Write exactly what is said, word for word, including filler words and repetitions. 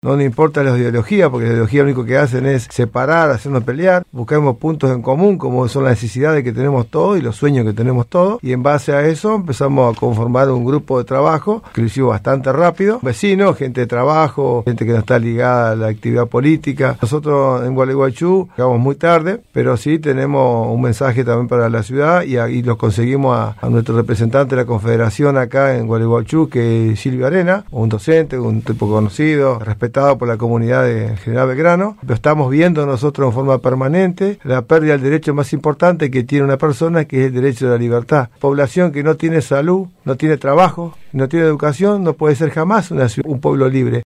No nos importa la ideología, porque la ideología lo único que hacen es separar, hacernos pelear. Buscamos puntos en común, como son las necesidades que tenemos todos y los sueños que tenemos todos. Y en base a eso empezamos a conformar un grupo de trabajo, que lo hicimos bastante rápido. Vecinos, gente de trabajo, gente que no está ligada a la actividad política. Nosotros en Gualeguaychú llegamos muy tarde, pero sí tenemos un mensaje también para la ciudad y ahí los conseguimos a, a nuestro representante de la Confederación acá en Gualeguaychú, que es Silvio Arena, un docente, un tipo conocido, respetado por la comunidad de General Belgrano. Lo estamos viendo nosotros en forma permanente, la pérdida del derecho más importante que tiene una persona, que es el derecho de la libertad. Población que no tiene salud, no tiene trabajo, no tiene educación, no puede ser jamás una, un pueblo libre.